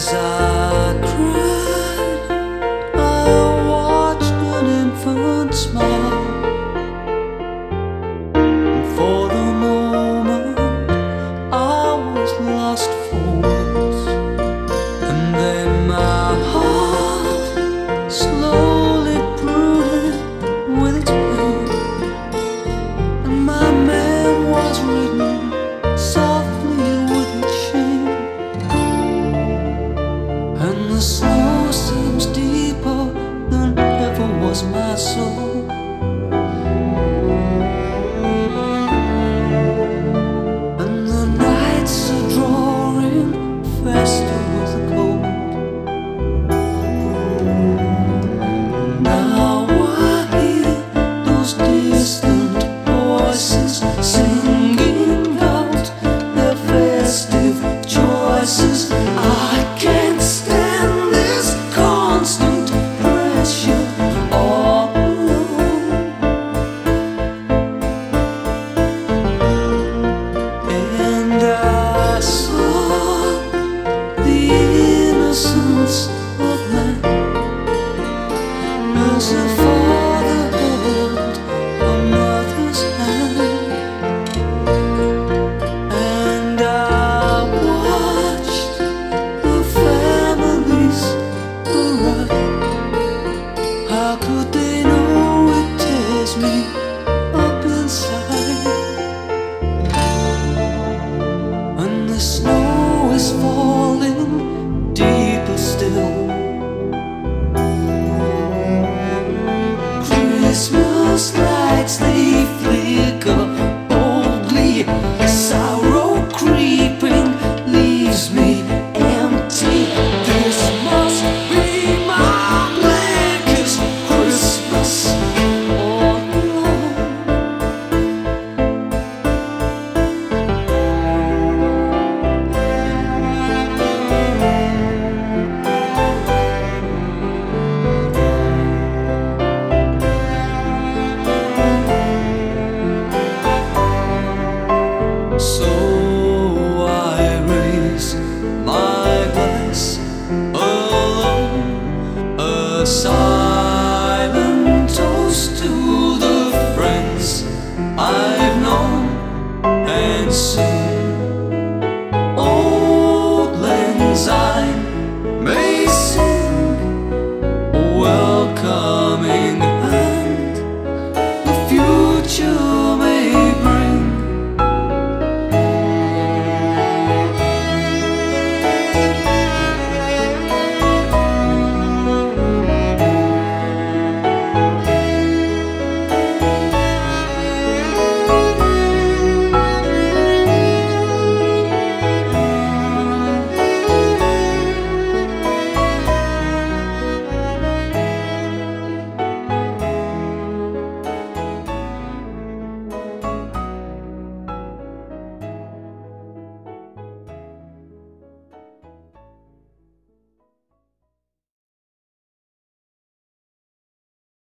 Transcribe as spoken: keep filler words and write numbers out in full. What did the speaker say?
As I cried, I watched an infant smile. And for the moment, I was lost for words. And then my heart slowly brooded with its pain, and my man was written softly with its shame. And the snow seems deeper than ever was my soul. And the nights are drawing faster with the cold. Now I hear those distant voices singing out their festive choices. I can't stand this constant pressure all alone. And I saw the innocence of man as a father held a mother's hand. And I watched the families arrive. How could they know it tears me up inside? And the snow is falling